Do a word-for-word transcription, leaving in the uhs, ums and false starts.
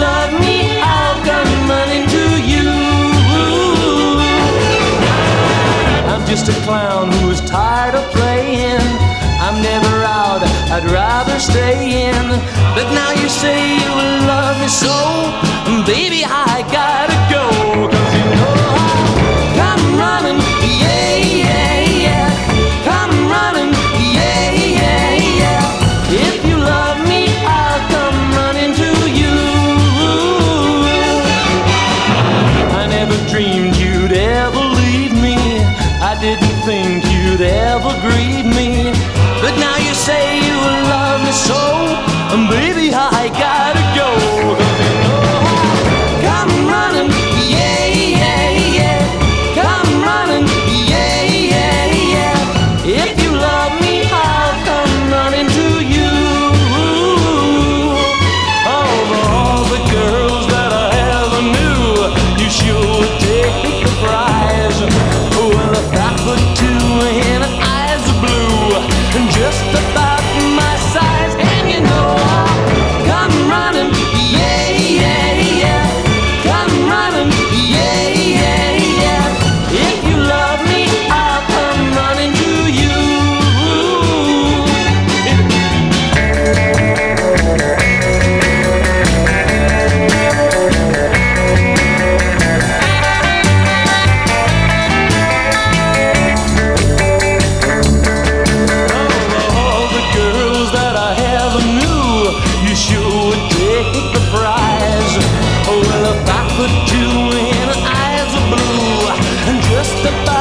love me, I'll come running to you. I'm just a clown who's tired of playing. I'm never out, I'd rather stay in. But now you say you love me so, baby, I gotta go. 'Cause you know I'll come running, yeah, yeah, yeah. Come running, yeah, yeah, yeah. If you love me, I'll come running to you. I never dreamed you'd ever leave me. I didn't think you'd ever grieve me. But now you say you love me so, baby, I gotta go. 'Cause you know I'll come running, yeah, yeah, yeah. Come running, yeah, yeah, yeah. If you love me, I'll come running to you. Over all the girls that I ever knew, you sure would take the prize. Well, if I put two in eyes of blue, and just about my size, and you know I'll come running, yeah, yeah, yeah. Come running, yeah, yeah, yeah. If you love me, I'll come running to you. All the girls that I ever knew, you sure would take the prize. Well, if I put two in eyes of blue, and just about